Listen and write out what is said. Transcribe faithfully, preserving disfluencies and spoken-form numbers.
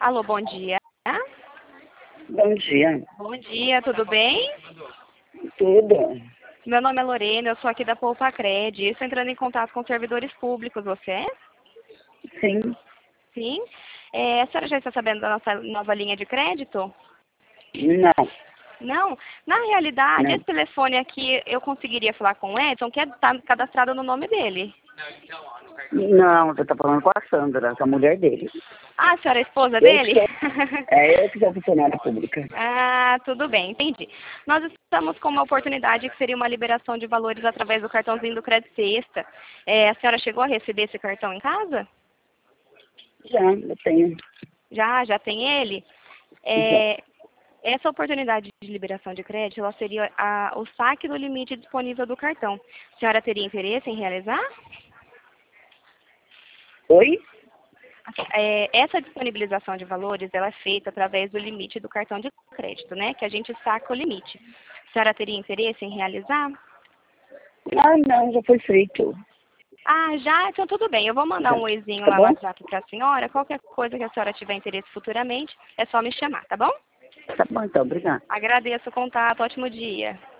Alô, bom dia. Bom dia. Bom dia, tudo bem? Tudo? Meu nome é Lorena, eu sou aqui da Poupa Cred. Estou entrando em contato com servidores públicos, você é? Sim. Sim. É, a senhora já está sabendo da nossa nova linha de crédito? Não. Não? Na realidade, Não. esse telefone aqui eu conseguiria falar com o Edson, que está cadastrado no nome dele. Não, você está falando com a Sandra, com a mulher dele. Ah, a senhora é a esposa Eu dele? que sou, é eu que sou funcionária pública. Ah, tudo bem, entendi. Nós estamos com uma oportunidade que seria uma liberação de valores através do cartãozinho do Crédito Sexta. É, a senhora chegou a receber esse cartão em casa? Já, eu tenho. Já, já tem ele? Já. É, essa oportunidade de liberação de crédito, ela seria a, o saque do limite disponível do cartão. A senhora teria interesse em realizar? Oi? É, essa disponibilização de valores, ela é feita através do limite do cartão de crédito, né? Que a gente saca o limite. A senhora teria interesse em realizar? Ah, não, já foi feito. Ah, já? Então tudo bem. Eu vou mandar Já. um oizinho Tá lá no bom? WhatsApp para a senhora. Qualquer coisa que a senhora tiver interesse futuramente, é só me chamar, tá bom? Tá bom, então, obrigada. Agradeço o contato. Ótimo dia.